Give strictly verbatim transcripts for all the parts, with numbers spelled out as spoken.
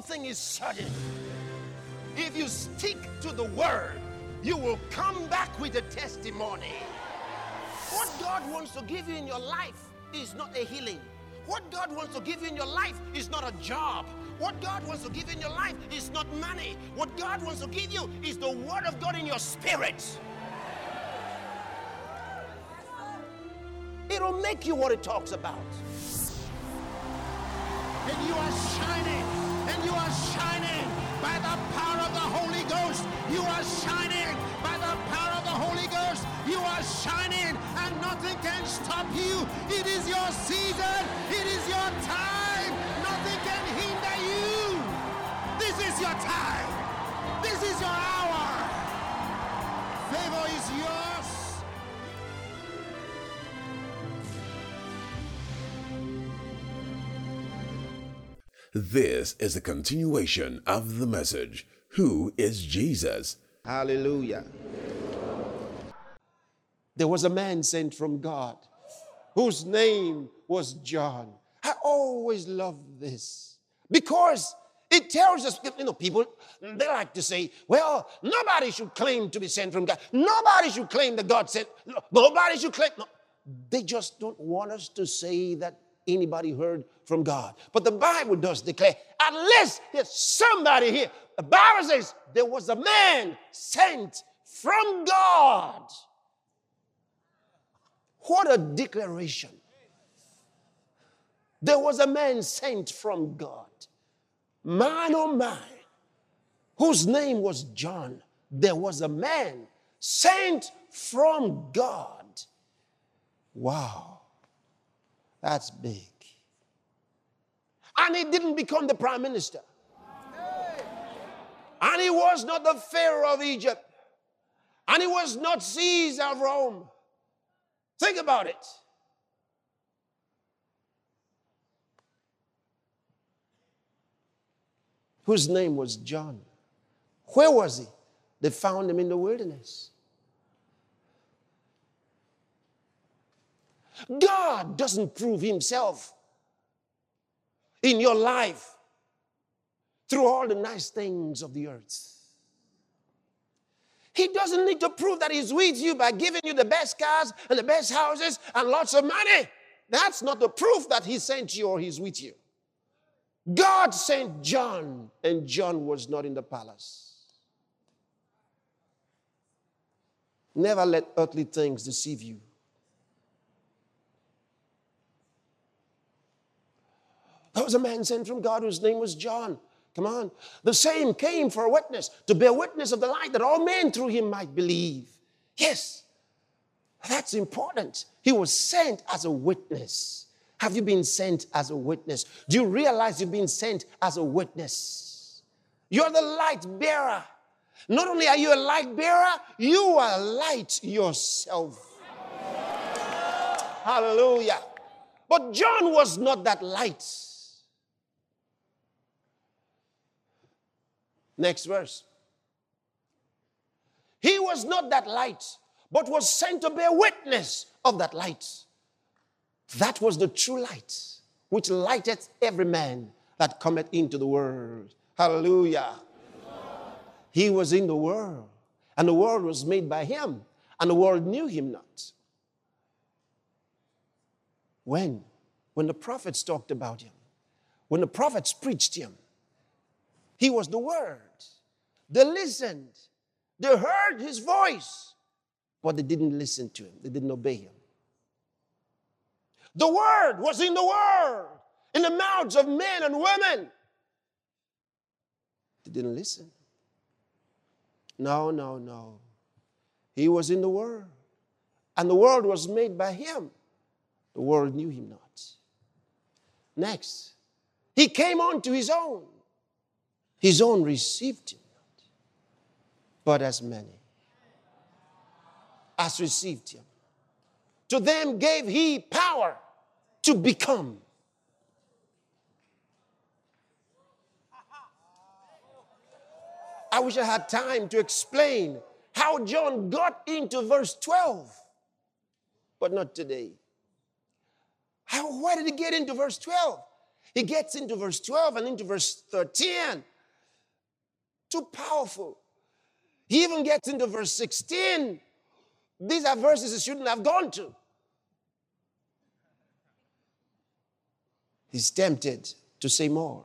one thing is certain. If you stick to the word, you will come back with a testimony. What God wants to give you in your life is not a healing. What God wants to give you in your life is not a job. What God wants to give you in your life is not money. What God wants to give you is the word of God in your spirit. It'll make you what it talks about. And you are shining, and you are shining by the power of the Holy Ghost. You are shining by the power of the Holy Ghost. You are shining, and nothing can stop you. It is your season. It is your time. Nothing can hinder you. This is your time. This is your hour. Favor is yours. This is a continuation of the message, Who is Jesus? Hallelujah. There was a man sent from God whose name was John. I always love this because it tells us, you know, people, they like to say, well, nobody should claim to be sent from God. Nobody should claim that God sent. Nobody should claim. No. They just don't want us to say that anybody heard from God. But the Bible does declare, at least there's somebody here. The Bible says there was a man sent from God. What a declaration. There was a man sent from God. Man, oh man, whose name was John. There was a man sent from God. Wow. That's big. And he didn't become the prime minister. And he was not the Pharaoh of Egypt. And he was not Caesar of Rome. Think about it. Whose name was John. Where was he? They found him in the wilderness. God doesn't prove himself in your life through all the nice things of the earth. He doesn't need to prove that he's with you by giving you the best cars and the best houses and lots of money. That's not the proof that he sent you or he's with you. God sent John, and John was not in the palace. Never let earthly things deceive you. There was a man sent from God whose name was John. Come on. The same came for a witness, to bear witness of the light, that all men through him might believe. Yes, that's important. He was sent as a witness. Have you been sent as a witness? Do you realize you've been sent as a witness? You're the light bearer. Not only are you a light bearer, you are light yourself. Hallelujah. But John was not that light. Next verse. He was not that light, but was sent to bear witness of that light. That was the true light, which lighteth every man that cometh into the world. Hallelujah. He was in the world, and the world was made by him, and the world knew him not. When? When the prophets talked about him, when the prophets preached him, he was the word. They listened. They heard his voice, but they didn't listen to him. They didn't obey him. The word was in the world, in the mouths of men and women. They didn't listen. No, no, no. He was in the world, and the world was made by him. The world knew him not. Next, he came unto his own. His own received him not. But as many as received him, to them gave he power to become. I wish I had time to explain how John got into verse twelve, but not today. How, why did he get into verse twelve? He gets into verse twelve and into verse thirteen. Too powerful. He even gets into verse sixteen. These are verses he shouldn't have gone to. He's tempted to say more.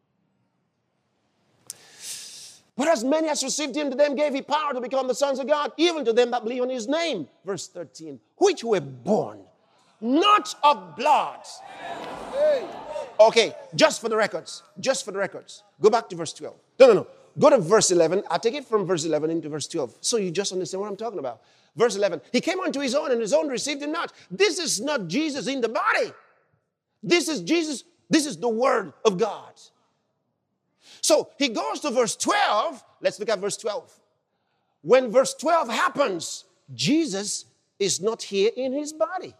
But as many as received him, to them gave he power to become the sons of God, even to them that believe on his name. Verse thirteen, which were born not of blood. Okay, just for the records, just for the records. Go back to verse twelve. No, no, no. Go to verse eleven. I'll take it from verse eleven into verse twelve, so you just understand what I'm talking about. Verse eleven, he came unto his own, and his own received him not. This is not Jesus in the body. This is Jesus, this is the word of God. So he goes to verse twelve. Let's look at verse twelve. When verse twelve happens, Jesus is not here in his body.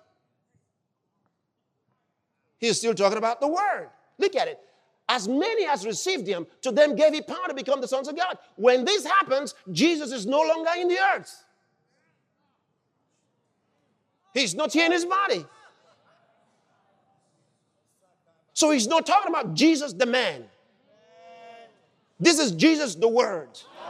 He's still talking about the word. Look at it. As many as received him, to them gave he power to become the sons of God. When this happens, Jesus is no longer in the earth. He's not here in his body. So he's not talking about Jesus the man. This is Jesus the word.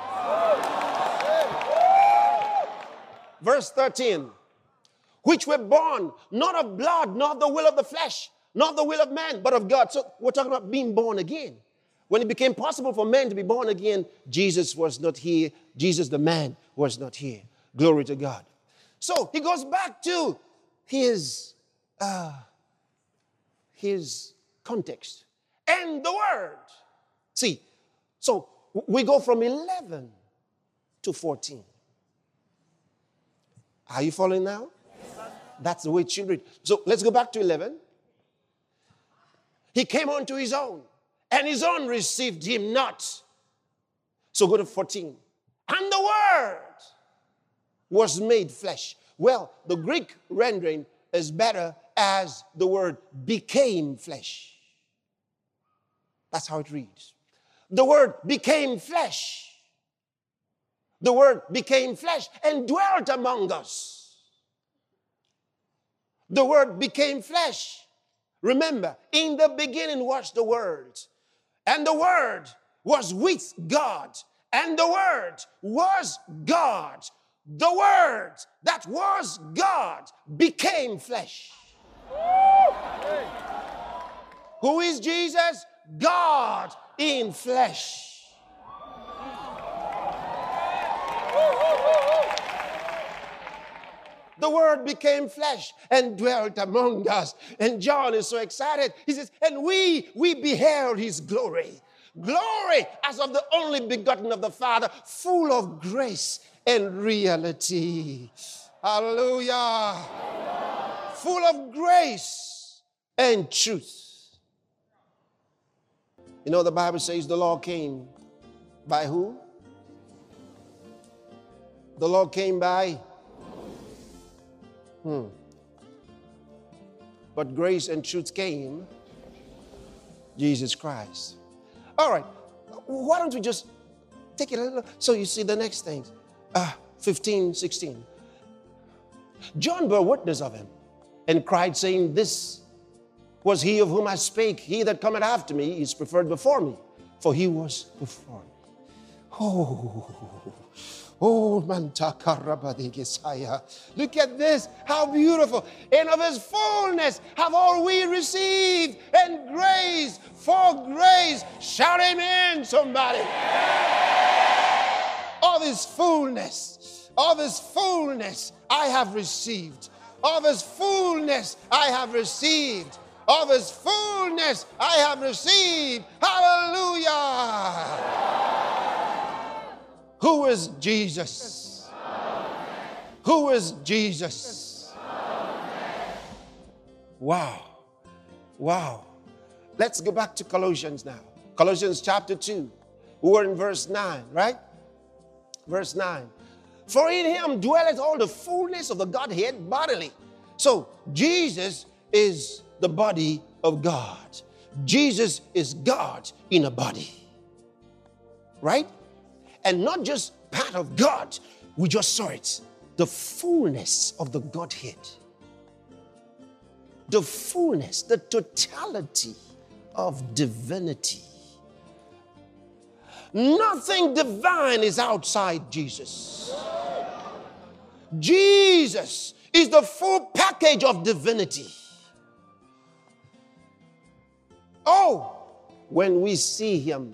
Verse thirteen. Which were born not of blood, not of the will of the flesh, not of the will of man, but of God. So we're talking about being born again. When it became possible for men to be born again, Jesus was not here. Jesus the man was not here. Glory to God. So he goes back to his, uh, his context. And the word. See, so we go from eleven to fourteen. Are you following now? That's the way it should read. So let's go back to eleven. He came unto his own, and his own received him not. So go to fourteen. And the word was made flesh. Well, the Greek rendering is better as the word became flesh. That's how it reads. The word became flesh. The word became flesh and dwelt among us. The word became flesh. Remember, in the beginning was the word, and the word was with God, and the word was God. The word that was God became flesh. Who is Jesus? God in flesh. The word became flesh and dwelt among us. And John is so excited. He says, and we, we beheld his glory. Glory as of the only begotten of the Father, full of grace and reality. Hallelujah. Full of grace and truth. You know, the Bible says the law came by who? The law came by Hmm. But grace and truth came, Jesus Christ. All right. Why don't we just take it a little, so you see the next thing. Uh, fifteen, sixteen. John bore witness of him and cried, saying, this was he of whom I spake. He that cometh after me is preferred before me, for he was before me. Oh, oh, Mantakarabadigesaya. Look at this, how beautiful. And of his fullness have all we received, and grace for grace. Shout amen, somebody. Of his fullness, of his fullness I have received. Of his fullness I have received. Of his fullness I have received. Hallelujah. Who is Jesus? Who is Jesus? Wow. Wow. Let's go back to Colossians now. Colossians chapter two. We're in verse nine, right? Verse nine. For in him dwelleth all the fullness of the Godhead bodily. So Jesus is the body of God. Jesus is God in a body. Right? And not just part of God. We just saw it. The fullness of the Godhead. The fullness, the totality of divinity. Nothing divine is outside Jesus. Jesus is the full package of divinity. Oh, when we see him,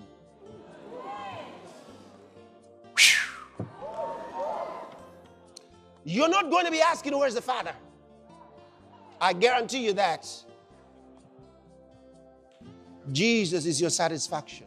you're not going to be asking, where's the Father? I guarantee you that. Jesus is your satisfaction.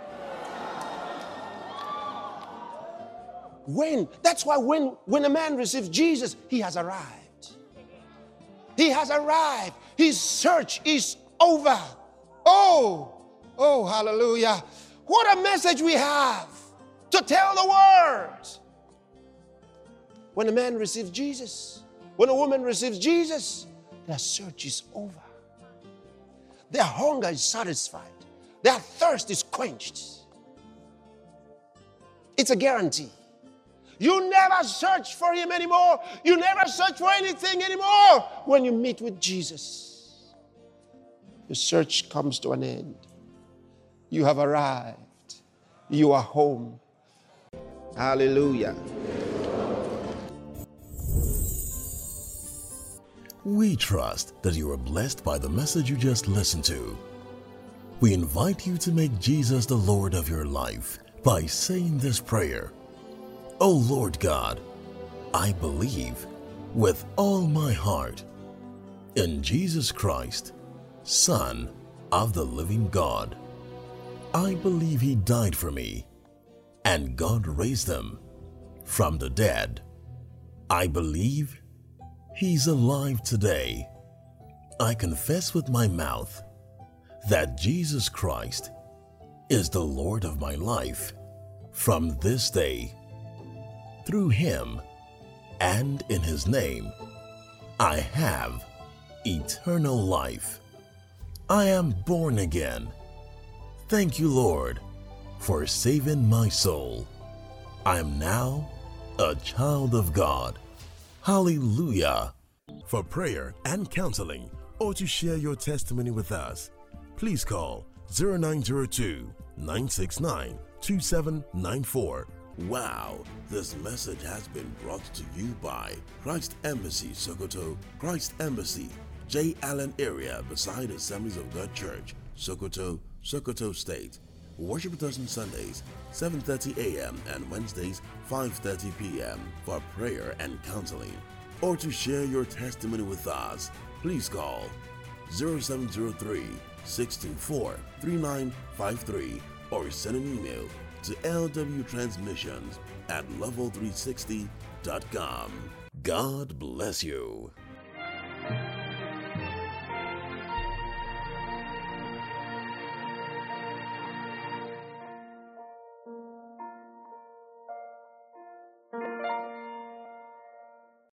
When, that's why when, when a man receives Jesus, he has arrived. He has arrived. His search is over. Oh, oh, hallelujah. What a message we have to tell the world. When a man receives Jesus, when a woman receives Jesus, their search is over. Their hunger is satisfied. Their thirst is quenched. It's a guarantee. You never search for him anymore. You never search for anything anymore when you meet with Jesus. Your search comes to an end. You have arrived. You are home. Hallelujah. We trust that you are blessed by the message you just listened to. We invite you to make Jesus the Lord of your life by saying this prayer. O Lord God, I believe with all my heart in Jesus Christ, Son of the living God. I believe he died for me and God raised him from the dead. I believe he's alive today. I confess with my mouth that Jesus Christ is the Lord of my life from this day. Through him and in his name, I have eternal life. I am born again. Thank you, Lord, for saving my soul. I am now a child of God. Hallelujah. For prayer and counseling or to share your testimony with us, please call zero nine zero two, nine six nine, two seven nine four. Wow, this message has been brought to you by Christ Embassy, Sokoto, Christ Embassy, J. Allen area beside Assemblies of God Church, Sokoto, Sokoto State. Worship with us on Sundays, seven thirty a.m. and Wednesdays, five thirty p.m. for prayer and counseling. Or to share your testimony with us, please call zero seven zero three, six two four, three nine five three or send an email to L W Transmissions at level three sixty dot com. God bless you.